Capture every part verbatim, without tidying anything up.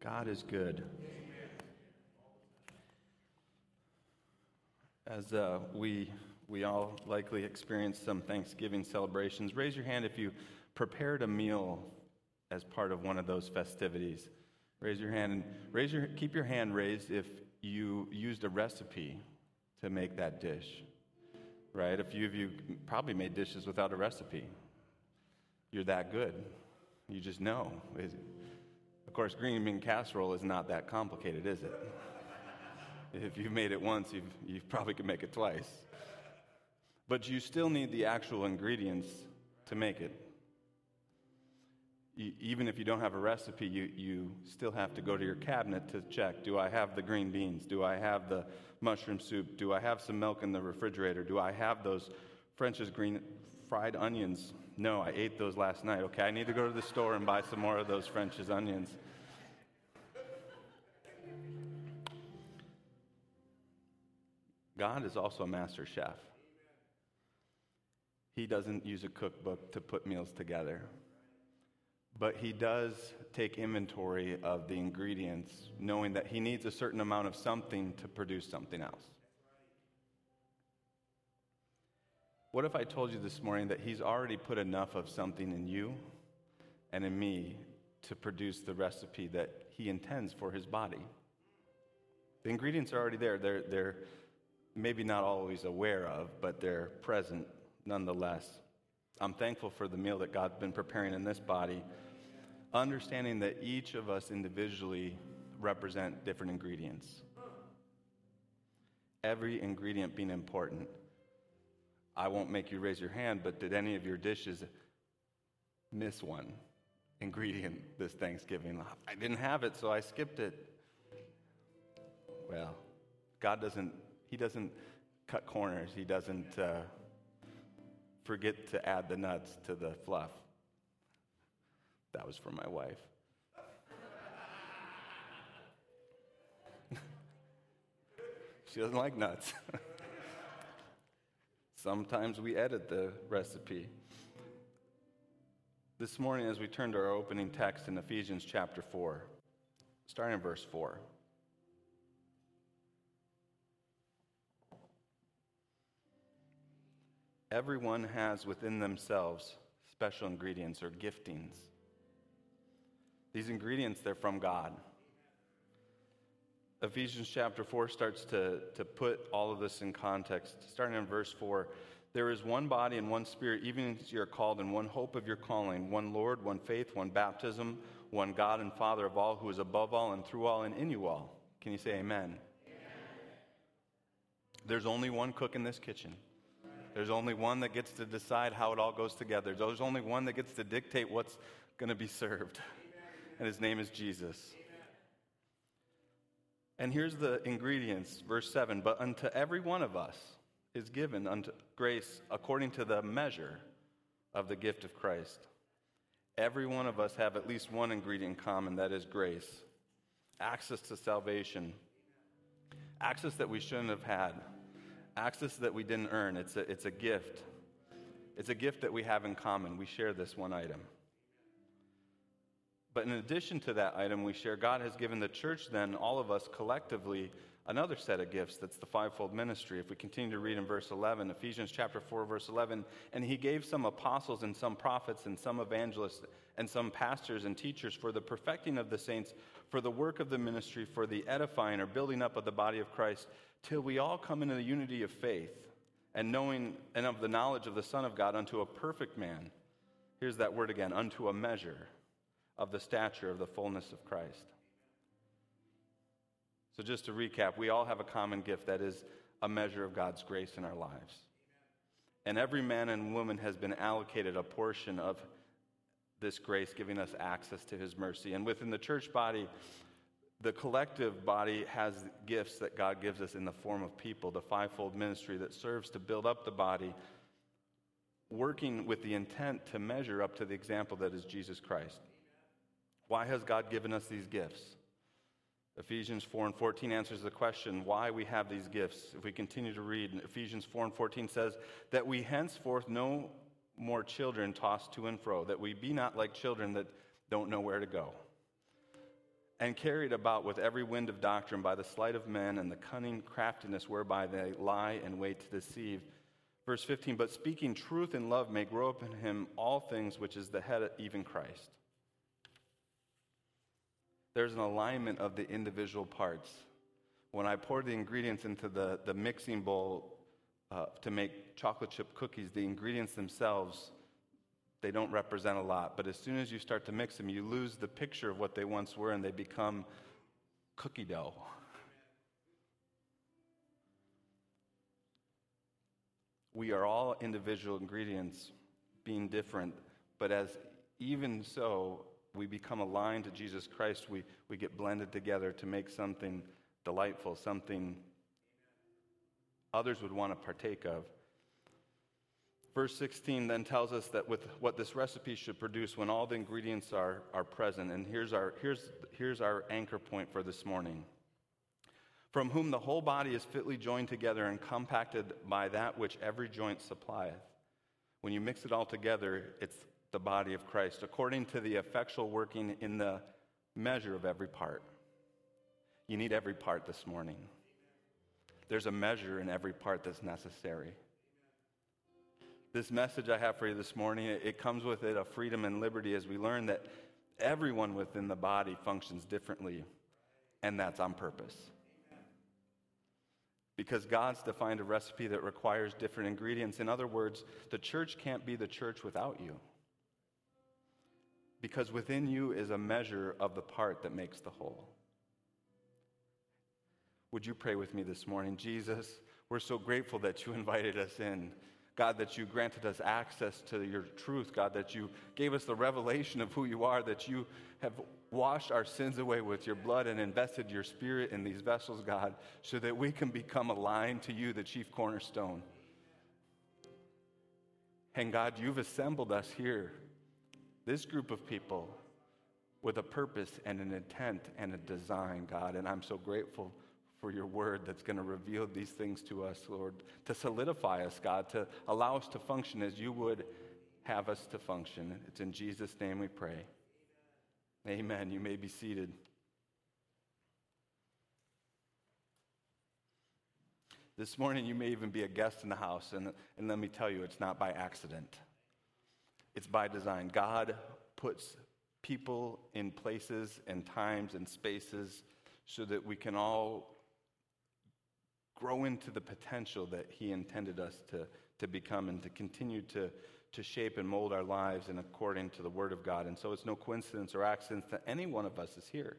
God is good. As uh, we we all likely experienced some Thanksgiving celebrations, raise your hand if you prepared a meal as part of one of those festivities. Raise your hand and raise your keep your hand raised if you used a recipe to make that dish. Right? A few of you probably made dishes without a recipe. You're that good. You just know. Of course, green bean casserole is not that complicated, is it? If you've made it once, you've, you probably could make it twice. But you still need the actual ingredients to make it. You, even if you don't have a recipe, you, you still have to go to your cabinet to check, do I have the green beans? Do I have the mushroom soup? Do I have some milk in the refrigerator? Do I have those French's green fried onions? No, I ate those last night. Okay, I need to go to the store and buy some more of those French's onions. God is also a master chef. He doesn't use a cookbook to put meals together, but he does take inventory of the ingredients, knowing that he needs a certain amount of something to produce something else. What if I told you this morning that he's already put enough of something in you and in me to produce the recipe that he intends for his body? The ingredients are already there. They're, they're maybe not always aware of, but they're present nonetheless. I'm thankful for the meal that God's been preparing in this body, understanding that each of us individually represent different ingredients. Every ingredient being important. I won't make you raise your hand, but did any of your dishes miss one ingredient this Thanksgiving? I didn't have it, so I skipped it. Well, God doesn't, he doesn't cut corners. He doesn't uh, forget to add the nuts to the fluff. That was for my wife. She doesn't like nuts. Sometimes we edit the recipe. This morning, as we turn to our opening text in Ephesians chapter four, starting in verse four. Everyone has within themselves special ingredients or giftings. These ingredients, they're from God. Ephesians chapter four starts to, to put all of this in context. Starting in verse four, there is one body and one spirit, even as you are called, in one hope of your calling, one Lord, one faith, one baptism, one God and Father of all, who is above all and through all and in you all. Can you say amen? Amen. There's only one cook in this kitchen. There's only one that gets to decide how it all goes together. There's only one that gets to dictate what's going to be served. And his name is Jesus. And here's the ingredients, verse seven. But unto every one of us is given unto grace according to the measure of the gift of Christ. Every one of us have at least one ingredient in common, that is grace. Access to salvation. Access that we shouldn't have had. Access that we didn't earn. It's a, it's a gift. It's a gift that we have in common. We share this one item. But in addition to that item we share, God has given the church then, all of us collectively, another set of gifts. That's the fivefold ministry. If we continue to read in verse eleven, Ephesians chapter four, verse eleven, and he gave some apostles and some prophets and some evangelists and some pastors and teachers for the perfecting of the saints, for the work of the ministry, for the edifying or building up of the body of Christ, till we all come into the unity of faith and knowing and of the knowledge of the Son of God unto a perfect man. Here's that word again, unto a measure of the stature of the fullness of Christ. So just to recap, we all have a common gift that is a measure of God's grace in our lives. And every man and woman has been allocated a portion of this grace, giving us access to his mercy. And within the church body, the collective body has gifts that God gives us in the form of people, the fivefold ministry that serves to build up the body, working with the intent to measure up to the example that is Jesus Christ. Why has God given us these gifts? Ephesians four and fourteen answers the question why we have these gifts. If we continue to read, Ephesians four and fourteen says that we henceforth no more children tossed to and fro, that we be not like children that don't know where to go. and carried about with every wind of doctrine by the sleight of men and the cunning craftiness whereby they lie and wait to deceive. Verse fifteen, but speaking truth in love may grow up in him all things, which is the head, even Christ. There's an alignment of the individual parts. When I pour the ingredients into the, the mixing bowl uh, to make chocolate chip cookies, the ingredients themselves, they don't represent a lot. But as soon as you start to mix them, you lose the picture of what they once were, and they become cookie dough. We are all individual ingredients being different, but as even so, we become aligned to Jesus Christ. We, we get blended together to make something delightful, something others would want to partake of. Verse sixteen then tells us that with what this recipe should produce when all the ingredients are, are present. And here's our, here's, here's our anchor point for this morning. From whom the whole body is fitly joined together and compacted by that which every joint supplieth. When you mix it all together, it's the body of Christ, according to the effectual working in the measure of every part. You need every part this morning. There's a measure in every part that's necessary. This message I have for you this morning, it comes with it a freedom and liberty as we learn that everyone within the body functions differently, and that's on purpose. Because God's defined a recipe that requires different ingredients. In other words, the church can't be the church without you. Because within you is a measure of the part that makes the whole. Would you pray with me this morning? Jesus, we're so grateful that you invited us in. God, that you granted us access to your truth. God, that you gave us the revelation of who you are, that you have washed our sins away with your blood and invested your spirit in these vessels, God, so that we can become aligned to you, the chief cornerstone. And God, you've assembled us here, this group of people, with a purpose and an intent and a design, God, and I'm so grateful for your word that's going to reveal these things to us, Lord, to solidify us, God, to allow us to function as you would have us to function. It's in Jesus' name we pray. Amen. You may be seated. This morning you may even be a guest in the house, and, and let me tell you, it's not by accident. It's by design. God puts people in places and times and spaces so that we can all grow into the potential that he intended us to, to become and to continue to, to shape and mold our lives in according to the Word of God. And so it's no coincidence or accident that any one of us is here.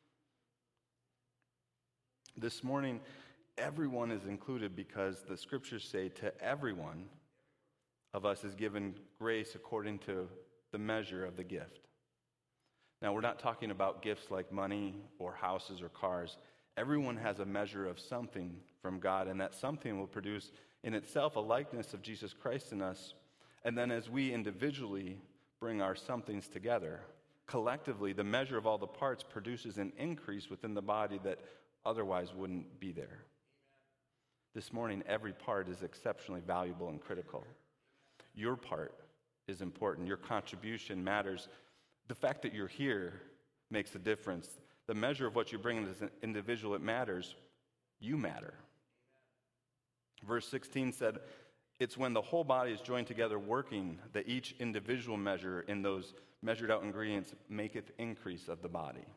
This morning, everyone is included because the Scriptures say to everyone of us is given grace according to the measure of the gift. Now, we're not talking about gifts like money or houses or cars. Everyone has a measure of something from God, and that something will produce in itself a likeness of Jesus Christ in us. And then as we individually bring our somethings together, collectively, the measure of all the parts produces an increase within the body that otherwise wouldn't be there. This morning, every part is exceptionally valuable and critical. Your part is important. Your contribution matters. The fact that you're here makes a difference. The measure of what you bring as an individual, it matters. You matter. Verse sixteen said, it's when the whole body is joined together working that each individual measure in those measured out ingredients maketh increase of the body.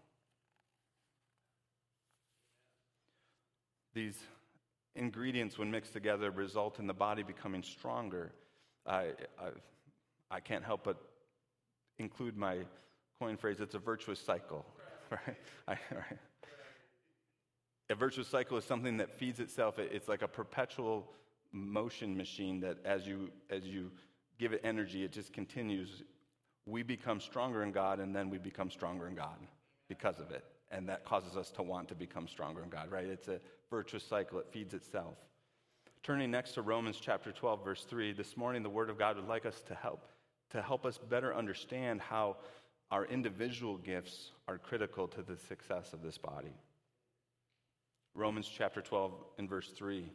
These ingredients, when mixed together, result in the body becoming stronger. I, I, I can't help but include my coin phrase, it's a virtuous cycle. Right? I, right? A virtuous cycle is something that feeds itself. It, it's like a perpetual motion machine that as you as you give it energy, it just continues. We become stronger in God, and then we become stronger in God because of it. And that causes us to want to become stronger in God, right? It's a virtuous cycle. It feeds itself. Turning next to Romans chapter twelve, verse three, this morning the Word of God would like us to help, to help us better understand how our individual gifts are critical to the success of this body. Romans chapter twelve and verse three.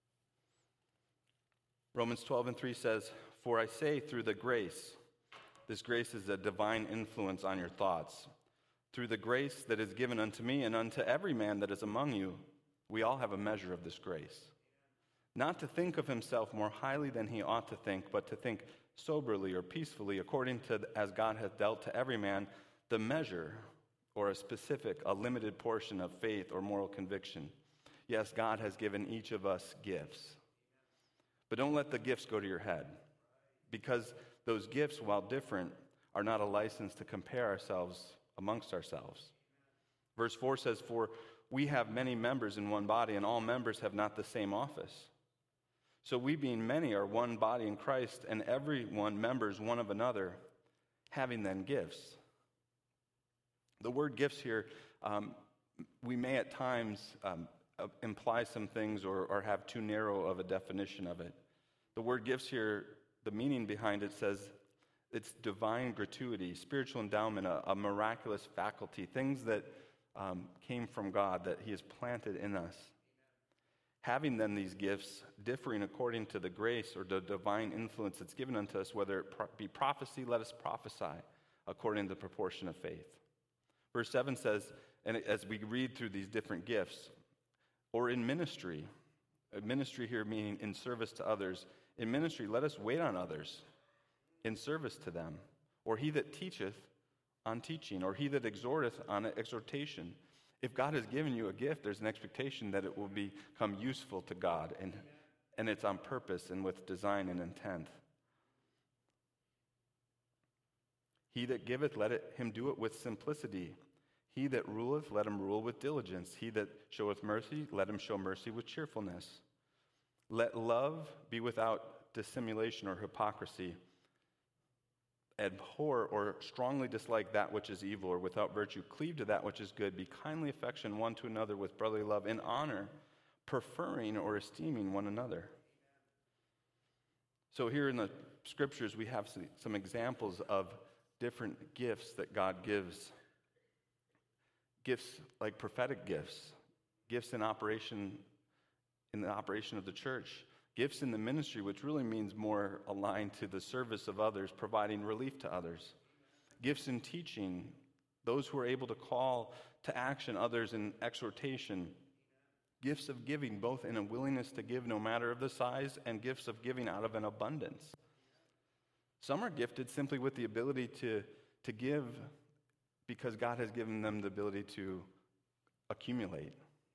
Romans twelve and three says, for I say through the grace This grace is a divine influence on your thoughts. Through the grace that is given unto me and unto every man that is among you, we all have a measure of this grace. Not to think of himself more highly than he ought to think, but to think soberly or peacefully, according to as God hath dealt to every man the measure, or a specific, a limited portion of faith or moral conviction. Yes, God has given each of us gifts. But don't let the gifts go to your head, because those gifts, while different, are not a license to compare ourselves amongst ourselves. Verse four says, "For we have many members in one body, and all members have not the same office. So we, being many, are one body in Christ, and every one members one of another, having then gifts." The word gifts here, um, we may at times um, uh, imply some things or, or have too narrow of a definition of it. The word gifts here, the meaning behind it says it's divine gratuity, spiritual endowment, a, a miraculous faculty, things that um, came from God that he has planted in us. Having then these gifts, differing according to the grace or the divine influence that's given unto us, whether it pro- be prophecy, let us prophesy according to the proportion of faith. Verse seven says, and as we read through these different gifts, or in ministry, ministry here meaning in service to others, in ministry, let us wait on others in service to them. Or he that teacheth on teaching, or he that exhorteth on exhortation. If God has given you a gift, there's an expectation that it will become useful to God, and, and it's on purpose and with design and intent. He that giveth, let it, him do it with simplicity. He that ruleth, let him rule with diligence. He that showeth mercy, let him show mercy with cheerfulness. Let love be without dissimulation or hypocrisy. Abhor or strongly dislike that which is evil or without virtue. Cleave to that which is good. Be kindly affectioned one to another with brotherly love, in honor, preferring or esteeming one another. So here in the scriptures, we have some examples of different gifts that God gives. Gifts like prophetic gifts, gifts in operation in the operation of the church, gifts in the ministry, which really means more aligned to the service of others, providing relief to others. Gifts in teaching, those who are able to call to action others in exhortation. Gifts of giving, both in a willingness to give no matter of the size, and gifts of giving out of an abundance. Some are gifted simply with the ability to, to give because God has given them the ability to accumulate.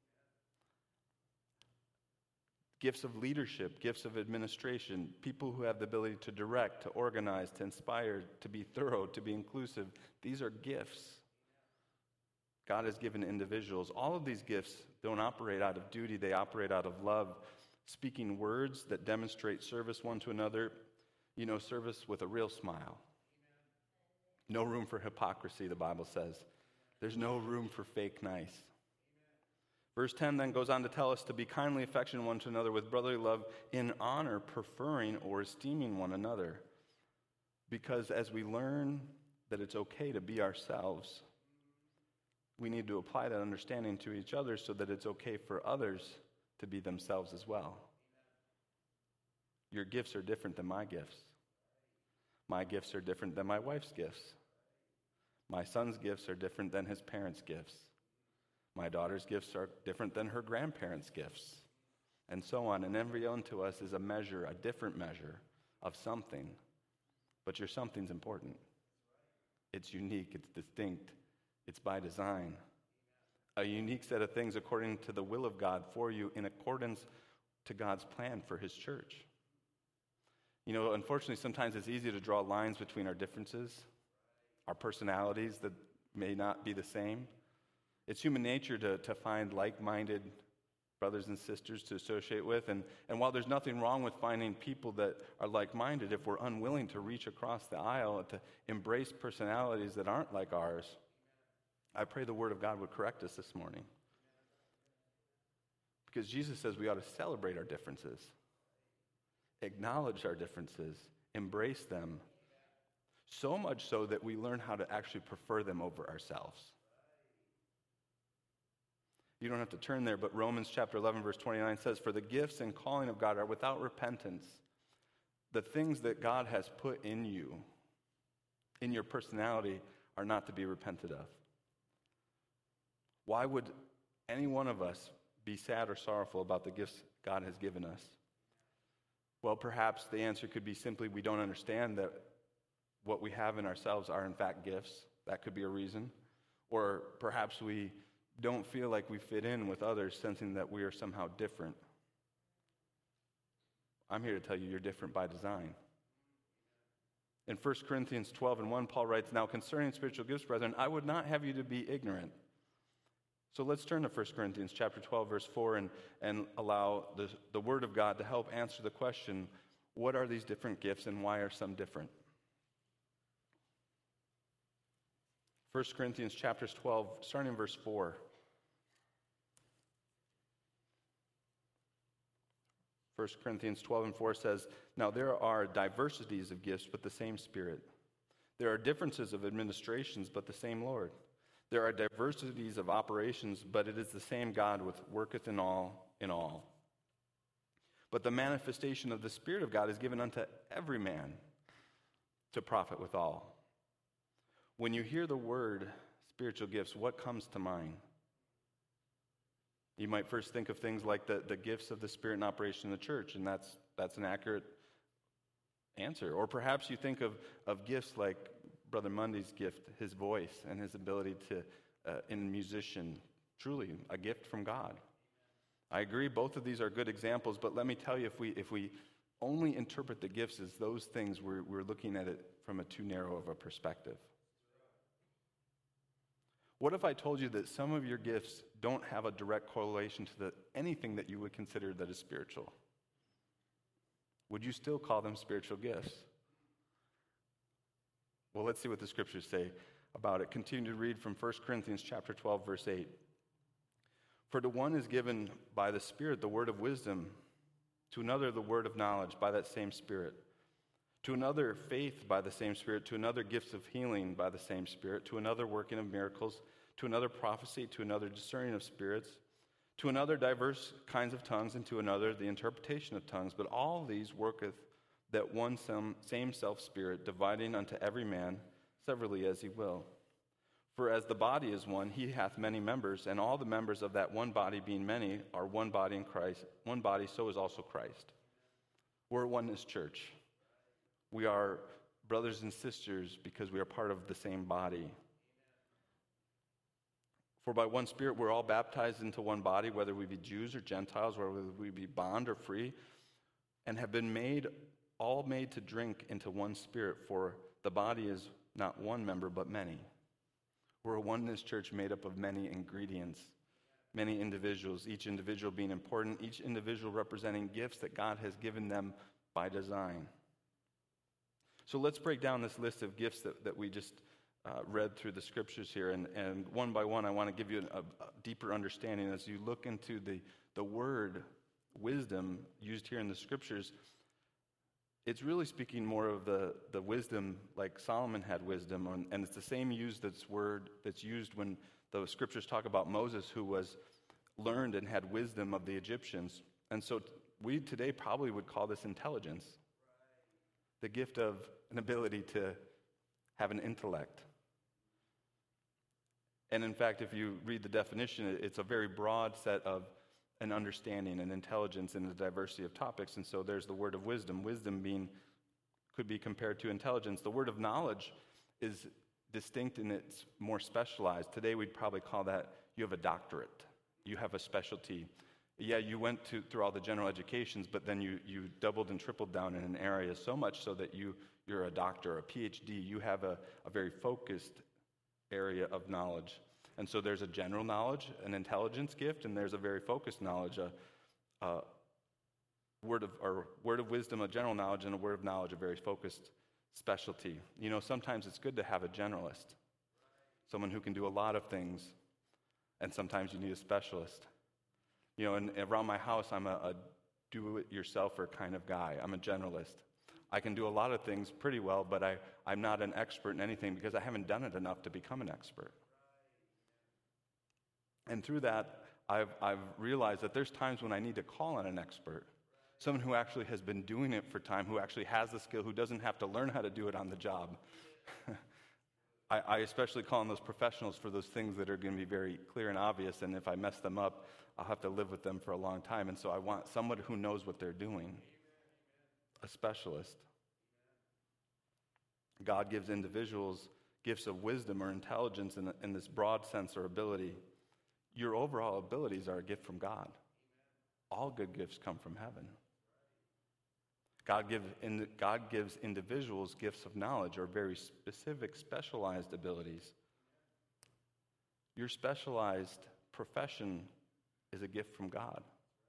Gifts of leadership, gifts of administration, people who have the ability to direct, to organize, to inspire, to be thorough, to be inclusive. These are gifts God has given individuals. All of these gifts don't operate out of duty, they operate out of love, speaking words that demonstrate service one to another. You know, service with a real smile. No room for hypocrisy, the Bible says. There's no room for fake nice. Verse ten then goes on to tell us to be kindly affectionate one to another with brotherly love, in honor, preferring or esteeming one another. Because as we learn that it's okay to be ourselves, we need to apply that understanding to each other so that it's okay for others to be themselves as well. Your gifts are different than my gifts. My gifts are different than my wife's gifts. My son's gifts are different than his parents' gifts. My daughter's gifts are different than her grandparents' gifts, and so on. And every unto us is a measure, a different measure of something. But your something's important. It's unique, it's distinct, it's by design. A unique set of things according to the will of God for you, in accordance to God's plan for his church. You know, unfortunately, sometimes it's easy to draw lines between our differences, our personalities that may not be the same. It's human nature to, to find like-minded brothers and sisters to associate with. And, and while there's nothing wrong with finding people that are like-minded, if we're unwilling to reach across the aisle and to embrace personalities that aren't like ours, I pray the Word of God would correct us this morning. Because Jesus says we ought to celebrate our differences. Acknowledge our differences, embrace them, so much so that we learn how to actually prefer them over ourselves. You don't have to turn there, but Romans chapter eleven, verse twenty-nine says, "For the gifts and calling of God are without repentance." The things that God has put in you, in your personality are not to be repented of. Why would any one of us be sad or sorrowful about the gifts God has given us? Well, perhaps the answer could be simply we don't understand that what we have in ourselves are in fact gifts. That could be a reason. Or perhaps we don't feel like we fit in with others, sensing that we are somehow different. I'm here to tell you you're different by design. In First Corinthians twelve and one, Paul writes, "Now concerning spiritual gifts, brethren, I would not have you to be ignorant." So let's turn to First Corinthians chapter twelve, verse four, and, and allow the, the Word of God to help answer the question, what are these different gifts and why are some different? First Corinthians chapter twelve, starting in verse four. First Corinthians twelve and four says, "Now there are diversities of gifts, but the same Spirit. There are differences of administrations, but the same Lord. There are diversities of operations, but it is the same God which worketh in all in all. But the manifestation of the Spirit of God is given unto every man to profit withal." When you hear the word spiritual gifts, what comes to mind? You might first think of things like the, the gifts of the Spirit in operation in the church, and that's that's an accurate answer. Or perhaps you think of, of gifts like Brother Mundy's gift, his voice and his ability to, uh, in musician, truly a gift from God. I agree, both of these are good examples, but let me tell you, if we if we only interpret the gifts as those things, we're, we're looking at it from a too narrow of a perspective. What if I told you that some of your gifts don't have a direct correlation to the, anything that you would consider that is spiritual? Would you still call them spiritual gifts? Well, let's see what the scriptures say about it. Continue to read from First Corinthians chapter twelve, verse eight. "For to one is given by the Spirit the word of wisdom, to another the word of knowledge by that same Spirit, to another faith by the same Spirit, to another gifts of healing by the same Spirit, to another working of miracles, to another prophecy, to another discerning of spirits, to another diverse kinds of tongues, and to another the interpretation of tongues. But all these worketh that one same self-Spirit, dividing unto every man severally as he will. For as the body is one, he hath many members, and all the members of that one body, being many, are one body in Christ. One body, so is also Christ." We're a oneness church. We are brothers and sisters because we are part of the same body. "For by one Spirit we're all baptized into one body, whether we be Jews or Gentiles, whether we be bond or free, and have been made all made to drink into one Spirit, for the body is not one member but many." We're a oneness church made up of many ingredients, many individuals, each individual being important, each individual representing gifts that God has given them by design. So let's break down this list of gifts that, that we just uh, read through the scriptures here. And, and one by one, I want to give you a, a deeper understanding as you look into the, the word wisdom used here in the scriptures. It's really speaking more of the, the wisdom like Solomon had wisdom. On, and it's the same use that's word that's used when the scriptures talk about Moses, who was learned and had wisdom of the Egyptians. And so we today probably would call this intelligence. The gift of an ability to have an intellect. And in fact, if you read the definition, it's a very broad set of an understanding and intelligence in the diversity of topics. And so there's the word of wisdom. Wisdom being, could be compared to intelligence. The word of knowledge is distinct and it's more specialized. Today we'd probably call that you have a doctorate. You have a specialty. Yeah, you went to, through all the general educations, but then you, you doubled and tripled down in an area so much so that you, you're a doctor, a P H D. You have a, a very focused area of knowledge. And so there's a general knowledge, an intelligence gift, and there's a very focused knowledge, a, a word of or word of wisdom, a general knowledge, and a word of knowledge, a very focused specialty. You know, sometimes it's good to have a generalist, someone who can do a lot of things, and sometimes you need a specialist. You know, and around my house, I'm a, a do-it-yourselfer kind of guy. I'm a generalist. I can do a lot of things pretty well, but I, I'm not an expert in anything because I haven't done it enough to become an expert. And through that, I've, I've realized that there's times when I need to call on an expert, someone who actually has been doing it for time, who actually has the skill, who doesn't have to learn how to do it on the job, I, I especially call on those professionals for those things that are going to be very clear and obvious, and if I mess them up, I'll have to live with them for a long time. And so I want someone who knows what they're doing, a specialist. God gives individuals gifts of wisdom or intelligence in, in this broad sense or ability. Your overall abilities are a gift from God. All good gifts come from heaven. God, give, in, God gives individuals gifts of knowledge or very specific, specialized abilities. Your specialized profession is a gift from God.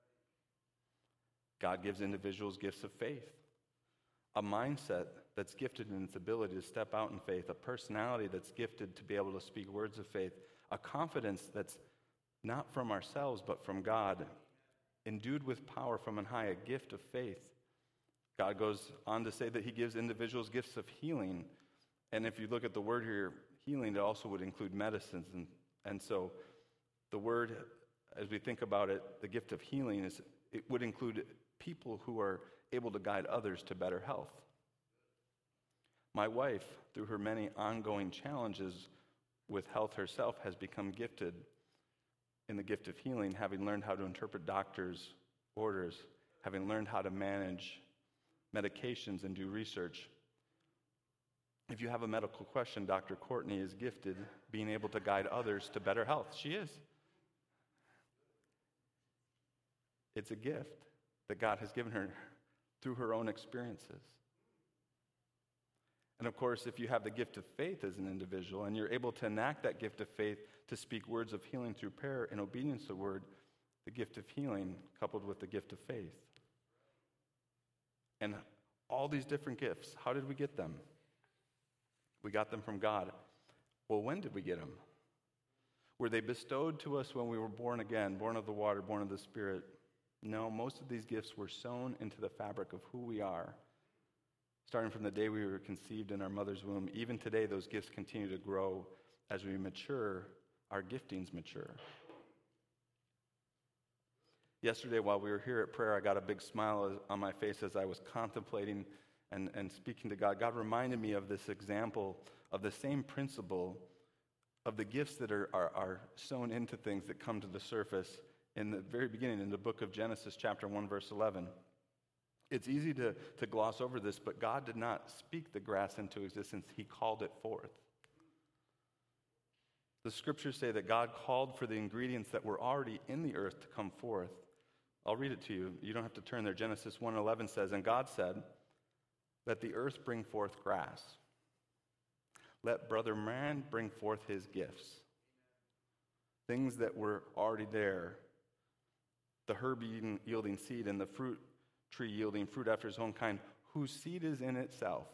God gives individuals gifts of faith, a mindset that's gifted in its ability to step out in faith, a personality that's gifted to be able to speak words of faith, a confidence that's not from ourselves but from God, endued with power from on high, a gift of faith. God goes on to say that he gives individuals gifts of healing. And if you look at the word here, healing, it also would include medicines. And, and so the word, as we think about it, the gift of healing, is it would include people who are able to guide others to better health. My wife, through her many ongoing challenges with health herself, has become gifted in the gift of healing, having learned how to interpret doctors' orders, having learned how to manage medications and do research. If you have a medical question, Doctor Courtney is gifted being able to guide others to better health. She is. It's a gift that God has given her through her own experiences. And of course, if you have the gift of faith as an individual and you're able to enact that gift of faith to speak words of healing through prayer and obedience to the word, the gift of healing coupled with the gift of faith. And all these different gifts, how did we get them? We got them from God. Well, when did we get them? Were they bestowed to us when we were born again, born of the water, born of the Spirit? No, most of these gifts were sown into the fabric of who we are. Starting from the day we were conceived in our mother's womb, even today those gifts continue to grow as we mature, our giftings mature. Yesterday, while we were here at prayer, I got a big smile on my face as I was contemplating and, and speaking to God. God reminded me of this example of the same principle of the gifts that are, are, are sown into things that come to the surface in the very beginning, in the book of Genesis, chapter one, verse eleven. It's easy to, to gloss over this, but God did not speak the grass into existence. He called it forth. The scriptures say that God called for the ingredients that were already in the earth to come forth. I'll read it to you. You don't have to turn there. Genesis one eleven says, "And God said, let the earth bring forth grass. Let brother man bring forth his gifts." Things that were already there. The herb yielding seed and the fruit tree yielding fruit after his own kind, whose seed is in itself.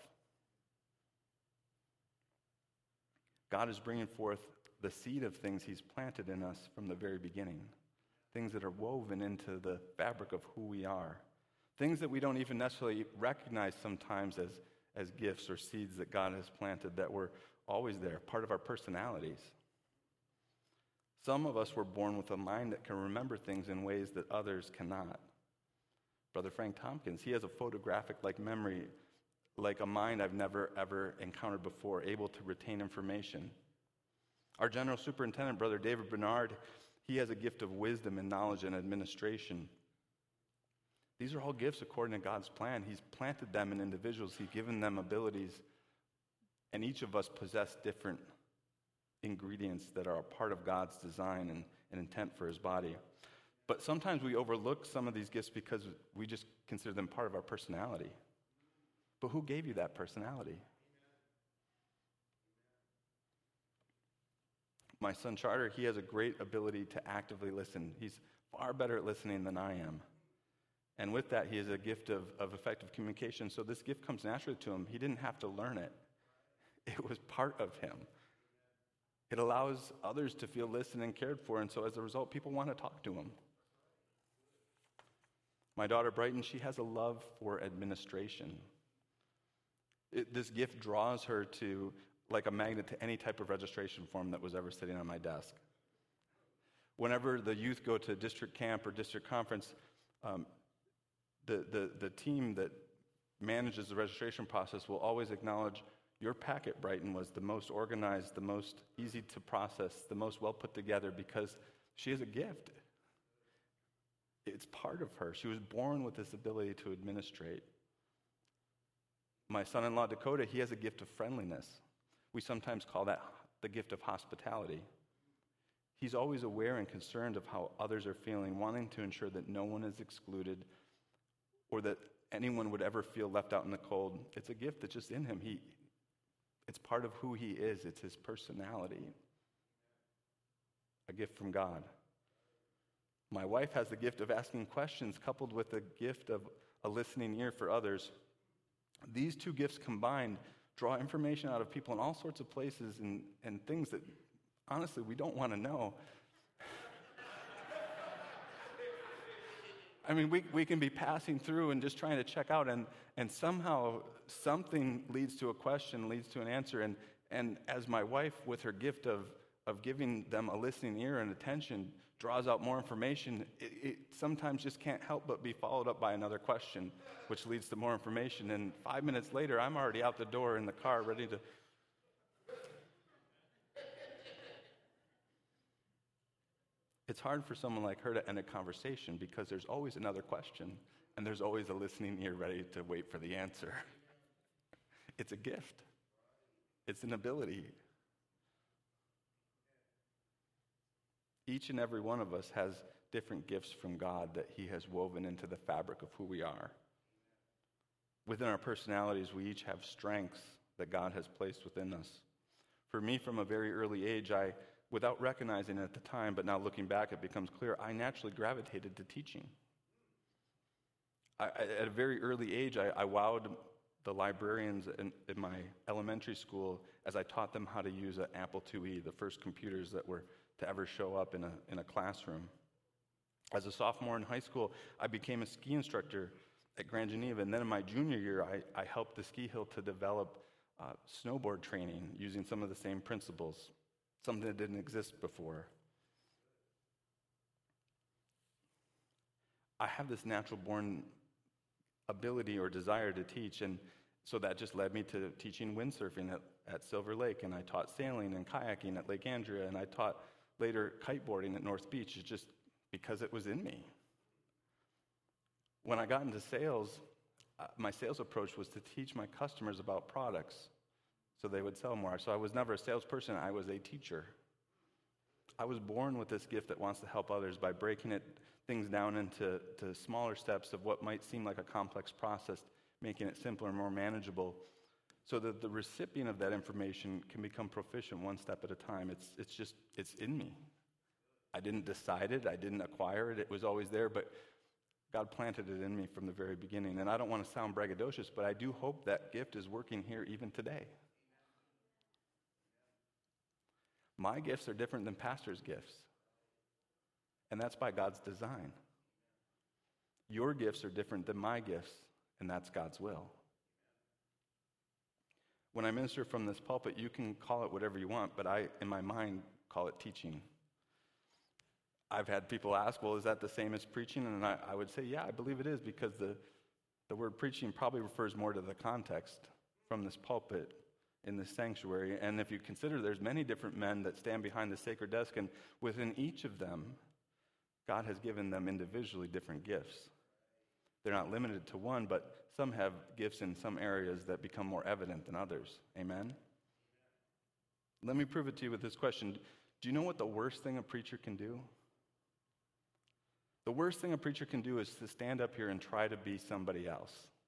God is bringing forth the seed of things he's planted in us from the very beginning. Things that are woven into the fabric of who we are. Things that we don't even necessarily recognize sometimes as, as gifts or seeds that God has planted that were always there, part of our personalities. Some of us were born with a mind that can remember things in ways that others cannot. Brother Frank Tompkins, he has a photographic-like memory, like a mind I've never, ever encountered before, able to retain information. Our general superintendent, Brother David Bernard, he has a gift of wisdom and knowledge and administration. These are all gifts according to God's plan. He's planted them in individuals. He's given them abilities, and each of us possess different ingredients that are a part of God's design and, and intent for his body. But sometimes we overlook some of these gifts because we just consider them part of our personality. But who gave you that personality? My son Charter, he has a great ability to actively listen. He's far better at listening than I am. And with that, he has a gift of, of effective communication. So this gift comes naturally to him. He didn't have to learn it. It was part of him. It allows others to feel listened and cared for, and so as a result, people want to talk to him. My daughter Brighton, she has a love for administration. It, this gift draws her to, like a magnet, to any type of registration form that was ever sitting on my desk. Whenever the youth go to district camp or district conference, um, the, the, the team that manages the registration process will always acknowledge your packet, Brighton, was the most organized, the most easy to process, the most well put together because she has a gift. It's part of her. She was born with this ability to administrate. My son-in-law, Dakota, he has a gift of friendliness. We sometimes call that the gift of hospitality. He's always aware and concerned of how others are feeling, wanting to ensure that no one is excluded or that anyone would ever feel left out in the cold. It's a gift that's just in him. He, it's part of who he is. It's his personality. A gift from God. My wife has the gift of asking questions coupled with the gift of a listening ear for others. These two gifts combined draw information out of people in all sorts of places and, and things that, honestly, we don't want to know. I mean, we, we can be passing through and just trying to check out, and, and somehow something leads to a question, leads to an answer. And, and as my wife, with her gift of, of giving them a listening ear and attention, draws out more information, it, it sometimes just can't help but be followed up by another question, which leads to more information. And five minutes later, I'm already out the door in the car ready to... It's hard for someone like her to end a conversation because there's always another question, and there's always a listening ear ready to wait for the answer. It's a gift. It's an ability. Each and every one of us has different gifts from God that he has woven into the fabric of who we are. Within our personalities, we each have strengths that God has placed within us. For me, from a very early age, I, without recognizing it at the time, but now looking back, it becomes clear, I naturally gravitated to teaching. I, at a very early age, I, I wowed the librarians in, in my elementary school as I taught them how to use an Apple two E, the first computers that were to ever show up in a, in a classroom. As a sophomore in high school, I became a ski instructor at Grand Geneva, and then in my junior year, I, I helped the ski hill to develop uh, snowboard training using some of the same principles, something that didn't exist before. I have this natural-born ability or desire to teach, and so that just led me to teaching windsurfing at, at Silver Lake, and I taught sailing and kayaking at Lake Andrea, and I taught later kiteboarding at North Beach. It's just because it was in me. When I got into sales, uh, my sales approach was to teach my customers about products so they would sell more. So I was never a salesperson, I was a teacher. I was born with this gift that wants to help others by breaking it things down into to smaller steps of what might seem like a complex process, making it simpler and more manageable, so that the recipient of that information can become proficient one step at a time. It's it's just, it's in me. I didn't decide it, I didn't acquire it, it was always there, but God planted it in me from the very beginning. And I don't want to sound braggadocious, but I do hope that gift is working here even today. My gifts are different than pastors' gifts, and that's by God's design. Your gifts are different than my gifts, and that's God's will. When I minister from this pulpit, you can call it whatever you want, but I, in my mind, call it teaching. I've had people ask, well, is that the same as preaching? And I, I would say, yeah, I believe it is, because the, the word preaching probably refers more to the context from this pulpit in this sanctuary. And if you consider there's many different men that stand behind the sacred desk, and within each of them, God has given them individually different gifts. They're not limited to one, but some have gifts in some areas that become more evident than others. Amen? Let me prove it to you with this question. Do you know what the worst thing a preacher can do? The worst thing a preacher can do is to stand up here and try to be somebody else,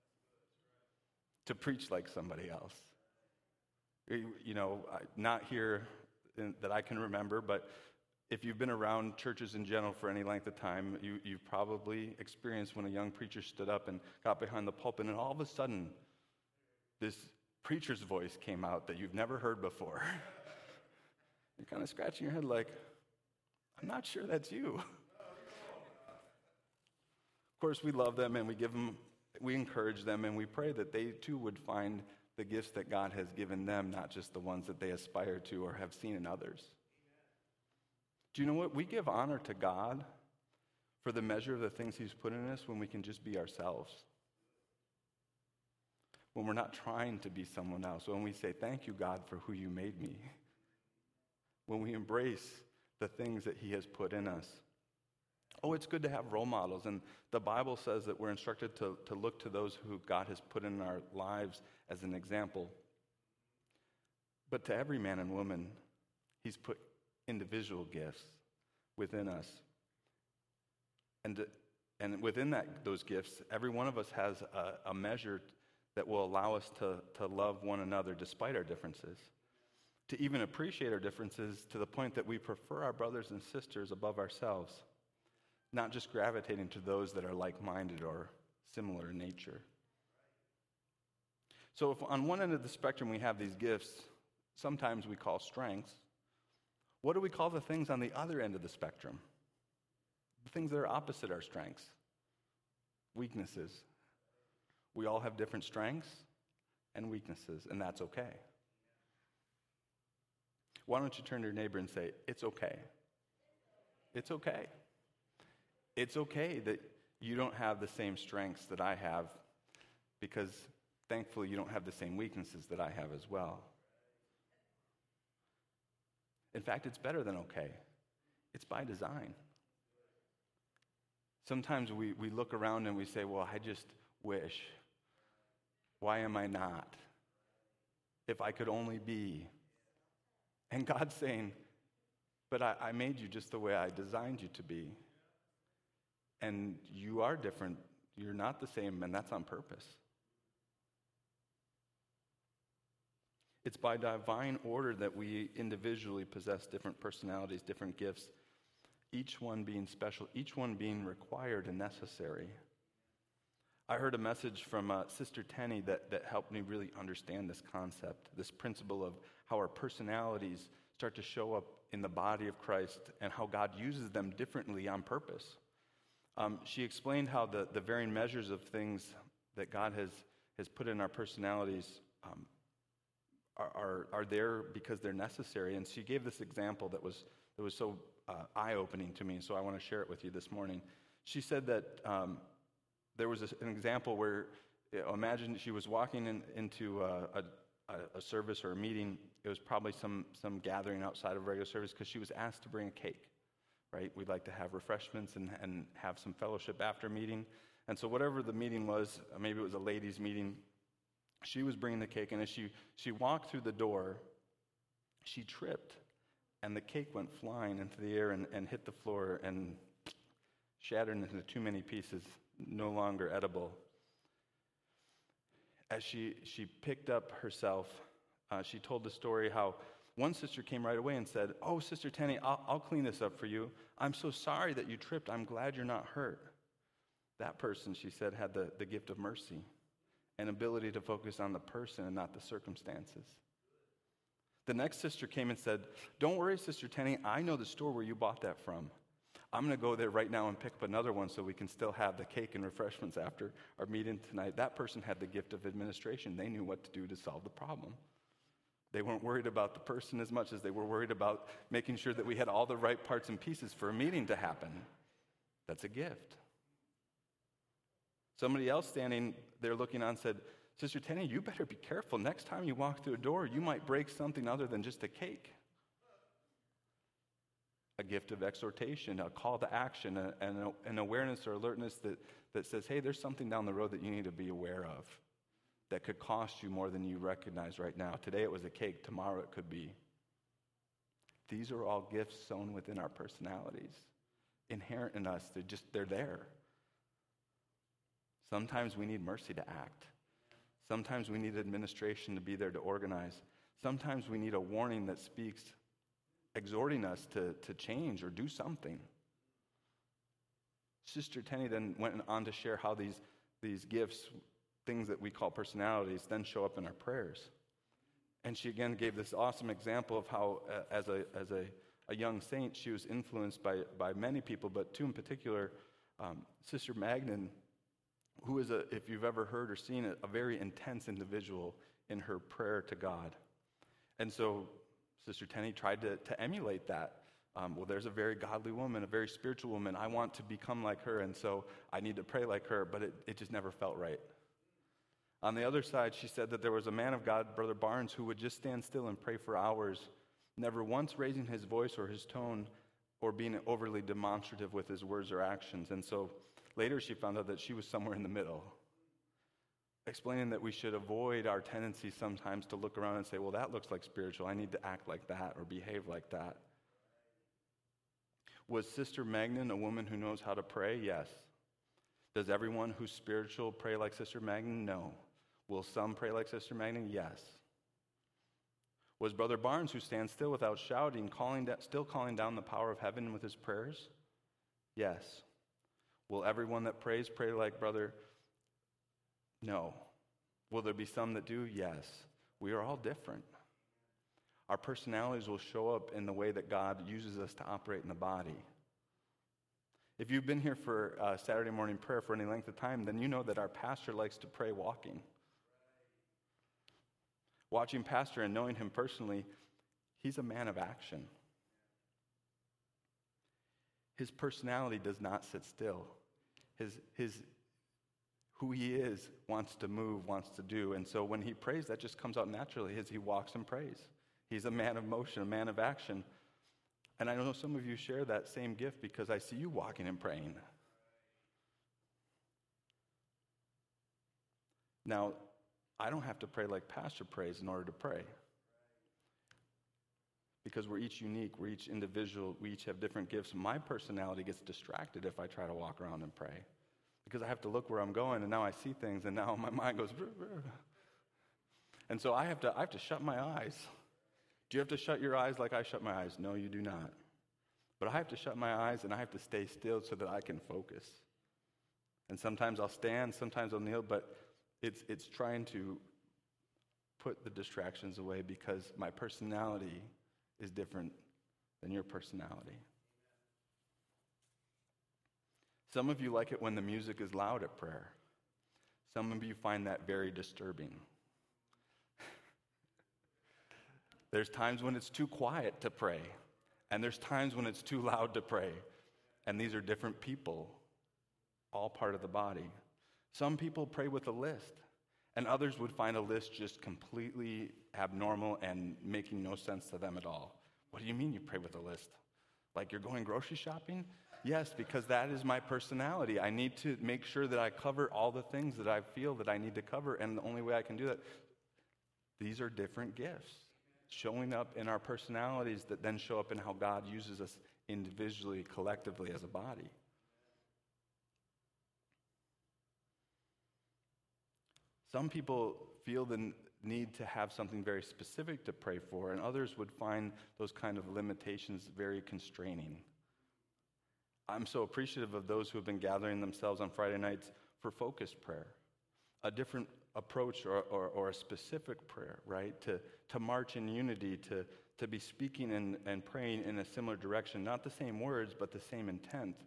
to preach like somebody else. You know, not here in, that I can remember, but if you've been around churches in general for any length of time, you, you've probably experienced when a young preacher stood up and got behind the pulpit, and all of a sudden, this preacher's voice came out that you've never heard before. You're kind of scratching your head like, I'm not sure that's you. Of course, we love them, and we give them, we encourage them, and we pray that they too would find the gifts that God has given them, not just the ones that they aspire to or have seen in others. Do you know what? We give honor to God for the measure of the things he's put in us when we can just be ourselves. when we're not trying to be someone else, when we say, thank you, God, for who you made me, when we embrace the things that he has put in us. Oh, it's good to have role models, and the Bible says that we're instructed to, to look to those who God has put in our lives as an example. But to every man and woman, he's put individual gifts within us. And, and within that, those gifts, every one of us has a, a measure that will allow us to, to love one another despite our differences, to even appreciate our differences to the point that we prefer our brothers and sisters above ourselves, not just gravitating to those that are like-minded or similar in nature. So if on one end of the spectrum we have these gifts, sometimes we call strengths, what do we call the things on the other end of the spectrum? The things that are opposite our strengths? Weaknesses. We all have different strengths and weaknesses, and that's okay. Why don't you turn to your neighbor and say, it's okay. It's okay. It's okay that you don't have the same strengths that I have, because thankfully you don't have the same weaknesses that I have as well. In fact, it's better than okay. It's by design. Sometimes we, we look around and we say, well, I just wish. Why am I not? If I could only be. And God's saying, but I, I made you just the way I designed you to be. And you are different. You're not the same, and that's on purpose. It's by divine order that we individually possess different personalities, different gifts, each one being special, each one being required and necessary. I heard a message from uh, Sister Tenny that, that helped me really understand this concept, this principle of how our personalities start to show up in the body of Christ and how God uses them differently on purpose. Um, she explained how the, the varying measures of things that God has, has put in our personalities um, are, are, are there because they're necessary. And she gave this example that was, that was so uh, eye-opening to me, so I want to share it with you this morning. She said that um, there was a, an example where, you know, imagine she was walking in, into a, a, a service or a meeting. It was probably some, some gathering outside of regular service because she was asked to bring a cake. Right? We'd like to have refreshments and, and have some fellowship after meeting. And so whatever the meeting was, maybe it was a ladies' meeting, she was bringing the cake, and as she, she walked through the door, she tripped, and the cake went flying into the air and, and hit the floor and shattered into too many pieces, no longer edible. As she, she picked up herself, uh, she told the story how one sister came right away and said, oh, Sister Tenny, I'll, I'll clean this up for you. I'm so sorry that you tripped. I'm glad you're not hurt. That person, she said, had the, the gift of mercy, an ability to focus on the person and not the circumstances. The next sister came and said, don't worry, Sister Tenny, I know the store where you bought that from. I'm going to go there right now and pick up another one so we can still have the cake and refreshments after our meeting tonight. That person had the gift of administration. They knew what to do to solve the problem. They weren't worried about the person as much as they were worried about making sure that we had all the right parts and pieces for a meeting to happen. That's a gift. Somebody else standing there looking on said, Sister Tenny, you better be careful. Next time you walk through a door, you might break something other than just a cake. A gift of exhortation, a call to action, a, an, an awareness or alertness that, that says, hey, there's something down the road that you need to be aware of that could cost you more than you recognize right now. Today it was a cake, tomorrow it could be. These are all gifts sown within our personalities, inherent in us. They're just, they're there. Sometimes we need mercy to act. Sometimes we need administration to be there to organize. Sometimes we need a warning that speaks, exhorting us to, to change or do something. Sister Tenny then went on to share how these, these gifts, things that we call personalities, then show up in our prayers. And she again gave this awesome example of how, uh, as a as a, a young saint, she was influenced by, by many people, but two in particular, um, Sister Magnan, who is, a, if you've ever heard or seen it, a very intense individual in her prayer to God. And so Sister Tenny tried to, to emulate that. Um, well, there's a very godly woman, a very spiritual woman. I want to become like her, and so I need to pray like her, but it, it just never felt right. On the other side, she said that there was a man of God, Brother Barnes, who would just stand still and pray for hours, never once raising his voice or his tone or being overly demonstrative with his words or actions. And so later she found out that she was somewhere in the middle, explaining that we should avoid our tendency sometimes to look around and say, well, that looks like spiritual. I need to act like that or behave like that. Was Sister Magnan a woman who knows how to pray? Yes. Does everyone who's spiritual pray like Sister Magnan? No. Will some pray like Sister Magnan? Yes. Was Brother Barnes, who stands still without shouting, calling da- still calling down the power of heaven with his prayers? Yes. Will everyone that prays pray like Brother? No. Will there be some that do? Yes. We are all different. Our personalities will show up in the way that God uses us to operate in the body. If you've been here for uh, Saturday morning prayer for any length of time, then you know that our pastor likes to pray walking. Watching Pastor and knowing him personally, he's a man of action. His personality does not sit still. His, his, who he is wants to move, wants to do. And so when he prays, that just comes out naturally as he walks and prays. He's a man of motion, a man of action. And I know some of you share that same gift because I see you walking and praying. Now, I don't have to pray like Pastor prays in order to pray. Because we're each unique, we're each individual, we each have different gifts. My personality gets distracted if I try to walk around and pray. Because I have to look where I'm going, and now I see things, and now my mind goes, brr, brr. And so I have to I have to shut my eyes. Do you have to shut your eyes like I shut my eyes? No, you do not. But I have to shut my eyes, and I have to stay still so that I can focus. And sometimes I'll stand, sometimes I'll kneel, but It's it's trying to put the distractions away because my personality is different than your personality. Some of you like it when the music is loud at prayer. Some of you find that very disturbing. There's times when it's too quiet to pray, and there's times when it's too loud to pray. And these are different people, all part of the body. Some people pray with a list, and others would find a list just completely abnormal and making no sense to them at all. What do you mean you pray with a list? Like you're going grocery shopping? Yes, because that is my personality. I need to make sure that I cover all the things that I feel that I need to cover, and the only way I can do that, these are different gifts, showing up in our personalities that then show up in how God uses us individually, collectively as a body. Some people feel the need to have something very specific to pray for, and others would find those kind of limitations very constraining. I'm so appreciative of those who have been gathering themselves on Friday nights for focused prayer, a different approach or, or, or a specific prayer, right? To, to march in unity, to, to be speaking and, and praying in a similar direction, not the same words, but the same intent.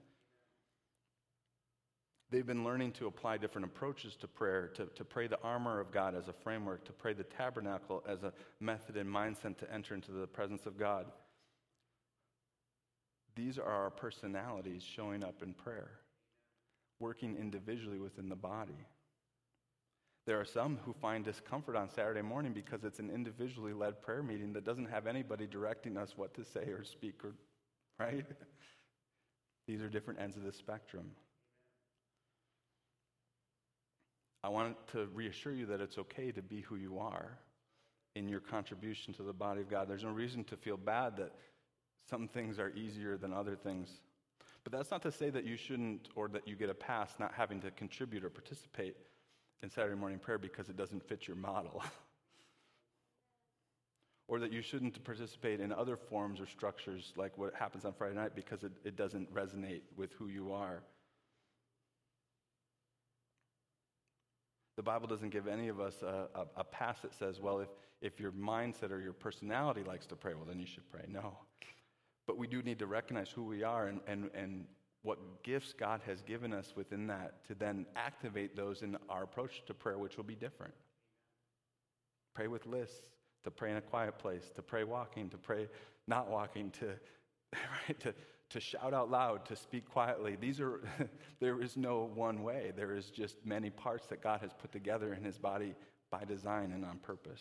They've been learning to apply different approaches to prayer, to, to pray the armor of God as a framework, to pray the tabernacle as a method and mindset to enter into the presence of God. These are our personalities showing up in prayer, working individually within the body. There are some who find discomfort on Saturday morning because it's an individually led prayer meeting that doesn't have anybody directing us what to say or speak, or, right? These are different ends of the spectrum. I want to reassure you that it's okay to be who you are in your contribution to the body of God. There's no reason to feel bad that some things are easier than other things. But that's not to say that you shouldn't, or that you get a pass not having to contribute or participate in Saturday morning prayer because it doesn't fit your model. Or that you shouldn't participate in other forms or structures like what happens on Friday night because it, it doesn't resonate with who you are. The Bible doesn't give any of us a, a, a pass that says, well, if, if your mindset or your personality likes to pray, well, then you should pray. No. But we do need to recognize who we are and, and, and what gifts God has given us within that to then activate those in our approach to prayer, which will be different. Pray with lists, to pray in a quiet place, to pray walking, to pray not walking, to right? To, to shout out loud, to speak quietly. These are, there is no one way. There is just many parts that God has put together in his body by design and on purpose.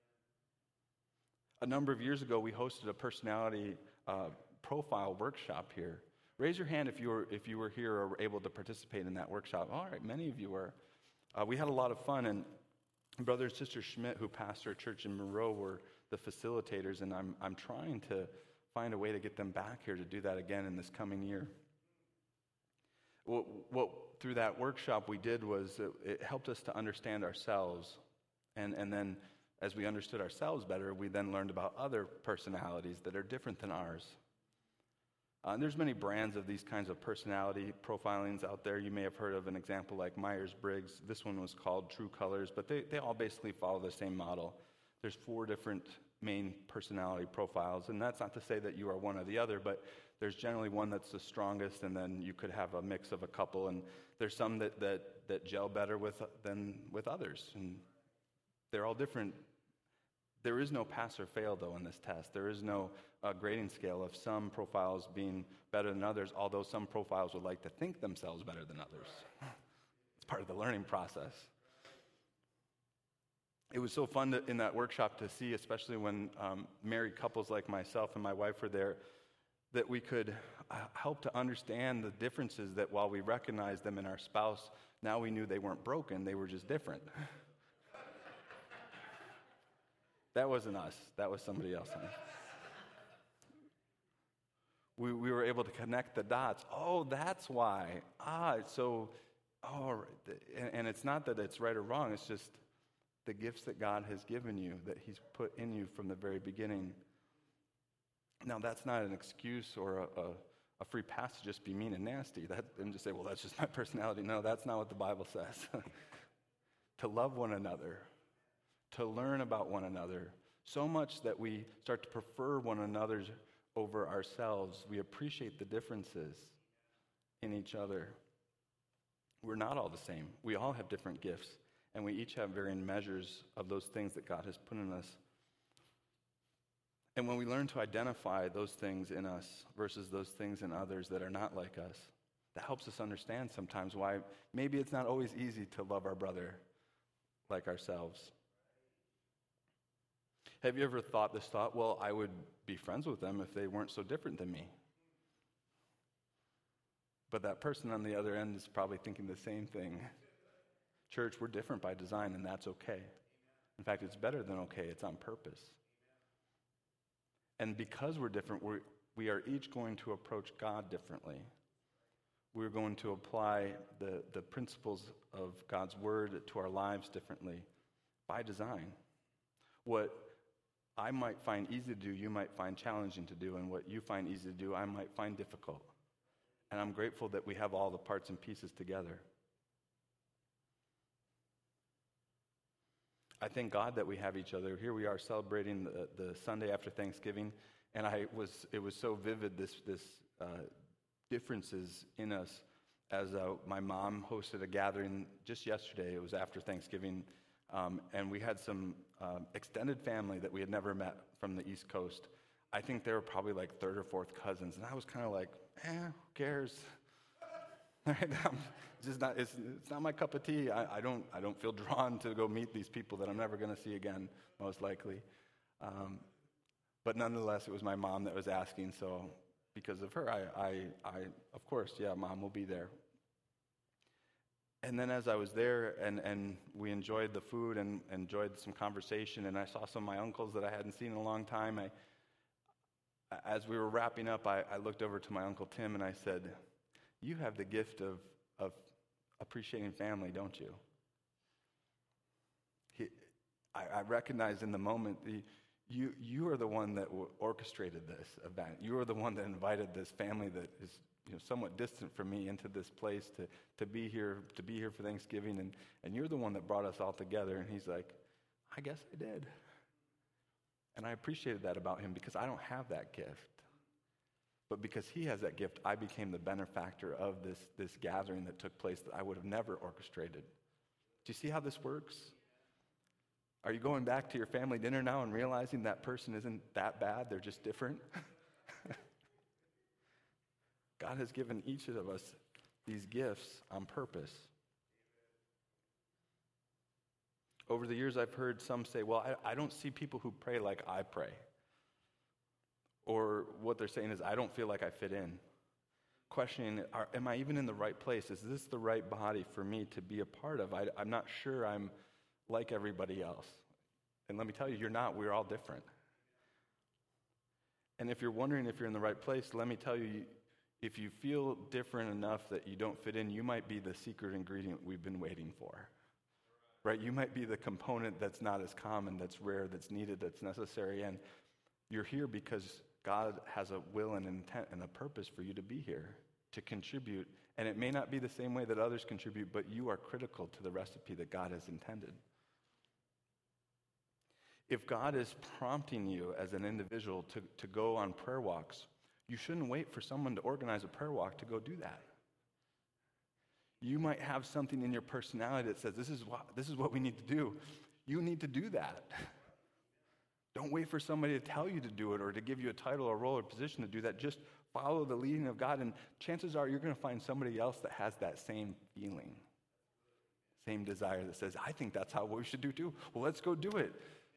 A number of years ago, we hosted a personality uh, profile workshop here. Raise your hand if you were if you were here or were able to participate in that workshop. All right, many of you were. Uh, we had a lot of fun, and Brother and Sister Schmidt, who pastor a church in Monroe, were the facilitators, and I'm I'm trying to find a way to get them back here to do that again in this coming year. What, what through that workshop we did was it, it helped us to understand ourselves, and and then as we understood ourselves better, we then learned about other personalities that are different than ours. Uh, and there's many brands of these kinds of personality profilings out there. You may have heard of an example like Myers-Briggs. This one was called True Colors, but they, they all basically follow the same model. There's four different main personality profiles, and that's not to say that you are one or the other, but there's generally one that's the strongest, and then you could have a mix of a couple, and there's some that, that, that gel better with than with others, and they're all different. There is no pass or fail, though, in this test. There is no uh, grading scale of some profiles being better than others, although some profiles would like to think themselves better than others. It's part of the learning process. It was so fun to, in that workshop to see, especially when um, married couples like myself and my wife were there, that we could uh, help to understand the differences that while we recognized them in our spouse, now we knew they weren't broken, they were just different. That wasn't us. That was somebody else. We we were able to connect the dots. Oh, that's why. Ah, so, oh, and, and it's not that it's right or wrong. It's just the gifts that God has given you, that he's put in you from the very beginning. Now, that's not an excuse or a, a, a free pass to just be mean and nasty that, and just say, well, that's just my personality. No, that's not what the Bible says. To love one another, to learn about one another, so much that we start to prefer one another over ourselves. We appreciate the differences in each other. We're not all the same. We all have different gifts, and we each have varying measures of those things that God has put in us. And when we learn to identify those things in us versus those things in others that are not like us, that helps us understand sometimes why maybe it's not always easy to love our brother like ourselves. Have you ever thought this thought, well, I would be friends with them if they weren't so different than me? But that person on the other end is probably thinking the same thing. Church, we're different by design, and that's okay. In fact, it's better than okay. It's on purpose. And because we're different, we're, we are each going to approach God differently. We're going to apply the, the principles of God's word to our lives differently by design. What I might find easy to do, you might find challenging to do, and what you find easy to do, I might find difficult. And I'm grateful that we have all the parts and pieces together. I thank God that we have each other. Here we are celebrating the, the Sunday after Thanksgiving, and I was it was so vivid, this this uh, differences in us, as uh, my mom hosted a gathering just yesterday. It was after Thanksgiving, um, and we had some um, extended family that we had never met from the East Coast. I think they were probably like third or fourth cousins, and I was kind of like, eh, who cares? Right? I'm just not, it's, it's not my cup of tea. I, I don't I don't feel drawn to go meet these people that I'm never going to see again, most likely. Um, but nonetheless, it was my mom that was asking, so because of her, I, I, I, of course, yeah, Mom will be there. And then as I was there, and, and we enjoyed the food and enjoyed some conversation, and I saw some of my uncles that I hadn't seen in a long time, I, as we were wrapping up, I, I looked over to my Uncle Tim and I said, you have the gift of, of appreciating family, don't you? He, I, I recognized in the moment, the, you you are the one that orchestrated this event. You are the one that invited this family that is you know, somewhat distant from me into this place to, to be here to be here for Thanksgiving, and, and you're the one that brought us all together. And he's like, I guess I did. And I appreciated that about him because I don't have that gift. But because he has that gift, I became the benefactor of this, this gathering that took place that I would have never orchestrated. Do you see how this works? Are you going back to your family dinner now and realizing that person isn't that bad, they're just different? God has given each of us these gifts on purpose. Over the years, I've heard some say, well, I, I don't see people who pray like I pray. Or what they're saying is, I don't feel like I fit in. Questioning, are, am I even in the right place? Is this the right body for me to be a part of? I, I'm not sure I'm like everybody else. And let me tell you, you're not. We're all different. And if you're wondering if you're in the right place, let me tell you, if you feel different enough that you don't fit in, you might be the secret ingredient we've been waiting for. Right? You might be the component that's not as common, that's rare, that's needed, that's necessary. And you're here because God has a will and intent and a purpose for you to be here, to contribute. And it may not be the same way that others contribute, but you are critical to the recipe that God has intended. If God is prompting you as an individual to, to go on prayer walks, you shouldn't wait for someone to organize a prayer walk to go do that. You might have something in your personality that says, this is what, this is what we need to do. You need to do that. Don't wait for somebody to tell you to do it or to give you a title or role or position to do that. Just follow the leading of God, and chances are you're going to find somebody else that has that same feeling, same desire that says, I think that's how we should do too. Well, let's go do it.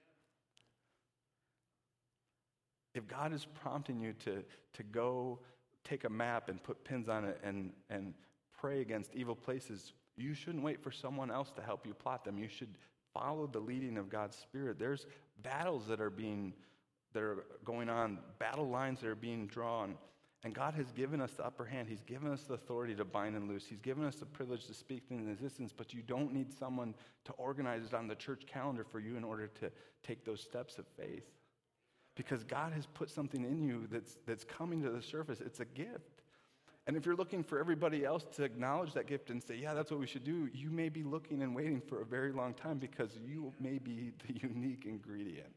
If God is prompting you to, to go take a map and put pins on it and, and pray against evil places, you shouldn't wait for someone else to help you plot them. You should follow the leading of God's Spirit. There's battles that are being that are going on, battle lines that are being drawn, and God has given us the upper hand. He's given us the authority to bind and loose. He's given us the privilege to speak things in existence, but you don't need someone to organize it on the church calendar for you in order to take those steps of faith. Because God has put something in you that's that's coming to the surface. It's a gift. And if you're looking for everybody else to acknowledge that gift and say, yeah, that's what we should do, you may be looking and waiting for a very long time because you may be the unique ingredient.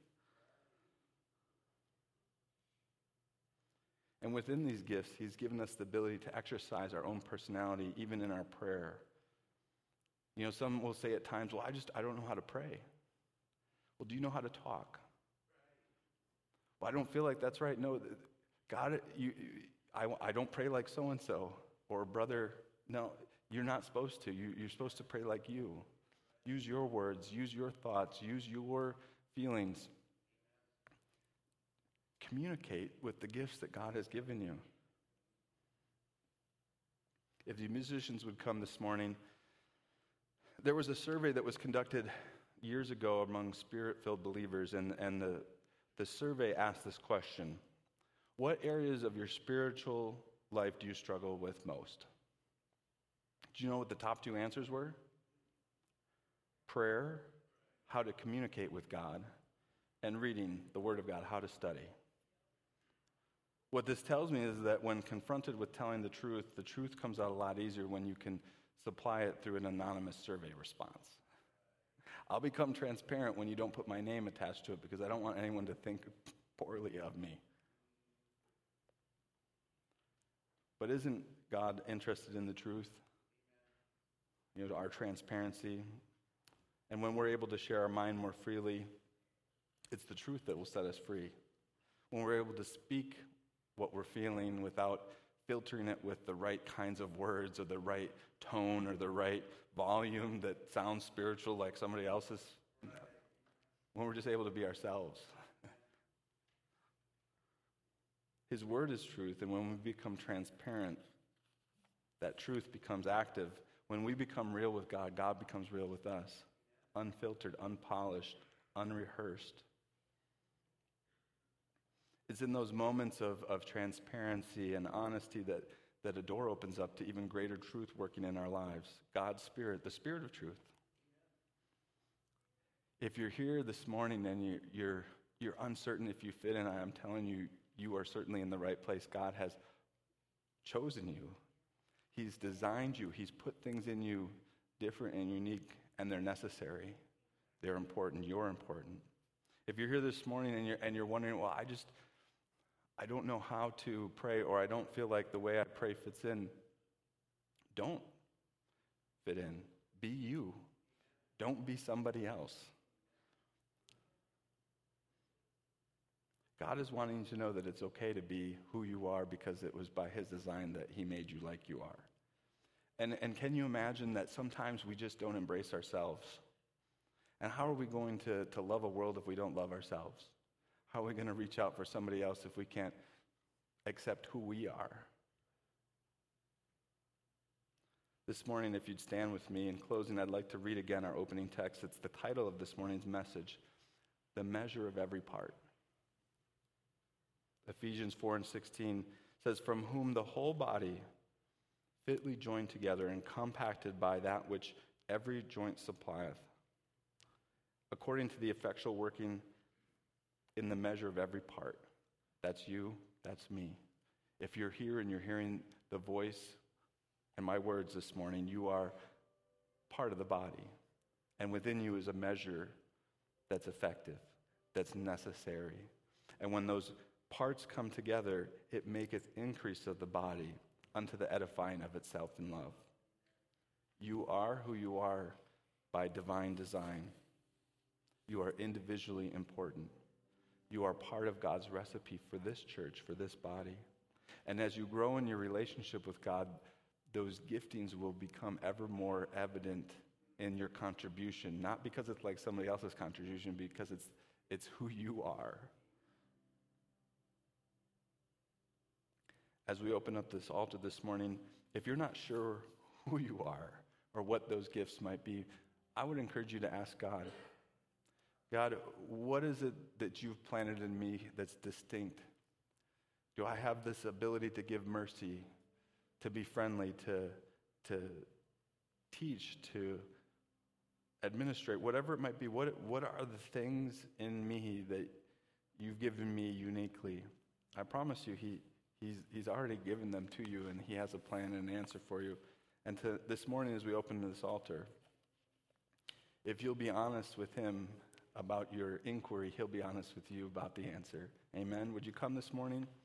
And within these gifts, he's given us the ability to exercise our own personality, even in our prayer. You know, some will say at times, well, I just, I don't know how to pray. Well, do you know how to talk? Well, I don't feel like that's right. No, God, you, I, I don't pray like so-and-so. Or, brother, no, you're not supposed to. You, you're supposed to pray like you. Use your words. Use your thoughts. Use your feelings. Communicate with the gifts that God has given you. If the musicians would come this morning, there was a survey that was conducted years ago among spirit-filled believers, and, and the, the survey asked this question: what areas of your spiritual life do you struggle with most? Do you know what the top two answers were? Prayer, how to communicate with God, and reading the Word of God, how to study. What this tells me is that when confronted with telling the truth, the truth comes out a lot easier when you can supply it through an anonymous survey response. I'll become transparent when you don't put my name attached to it because I don't want anyone to think poorly of me. But isn't God interested in the truth? You know, our transparency. And when we're able to share our mind more freely, it's the truth that will set us free. When we're able to speak what we're feeling without filtering it with the right kinds of words or the right tone or the right volume that sounds spiritual like somebody else's, when we're just able to be ourselves. His word is truth, and when we become transparent, that truth becomes active. When we become real with God, God becomes real with us. Unfiltered, unpolished, unrehearsed. It's in those moments of, of transparency and honesty that, that a door opens up to even greater truth working in our lives. God's Spirit, the Spirit of truth. If you're here this morning and you, you're, you're uncertain if you fit in, I'm telling you, you are certainly in the right place. God has chosen you. He's designed you. He's put things in you different and unique, and they're necessary. They're important. You're important. If you're here this morning and you're, and you're wondering, well, I just... I don't know how to pray, or I don't feel like the way I pray fits in. Don't fit in. Be you. Don't be somebody else. God is wanting you to know that it's okay to be who you are because it was by his design that he made you like you are. And, and can you imagine that sometimes we just don't embrace ourselves? And how are we going to, to love a world if we don't love ourselves? How are we going to reach out for somebody else if we can't accept who we are? This morning, if you'd stand with me in closing, I'd like to read again our opening text. It's the title of this morning's message, The Measure of Every Part. Ephesians four and sixteen says, "From whom the whole body, fitly joined together and compacted by that which every joint supplieth, according to the effectual working in the measure of every part." That's you, that's me. If you're here and you're hearing the voice and my words this morning, you are part of the body. And within you is a measure that's effective, that's necessary. And when those parts come together, it maketh increase of the body unto the edifying of itself in love. You are who you are by divine design. You are individually important. You are part of God's recipe for this church, for this body. And as you grow in your relationship with God, those giftings will become ever more evident in your contribution, not because it's like somebody else's contribution, because it's it's who you are. As we open up this altar this morning, if you're not sure who you are or what those gifts might be, I would encourage you to ask God, God, what is it that you've planted in me that's distinct? Do I have this ability to give mercy, to be friendly, to, to teach, to administrate, whatever it might be? What, what are the things in me that you've given me uniquely? I promise you, he He's, he's already given them to you, and he has a plan and an answer for you. And to, this morning as we open this altar, if you'll be honest with him about your inquiry, he'll be honest with you about the answer. Amen? Would you come this morning?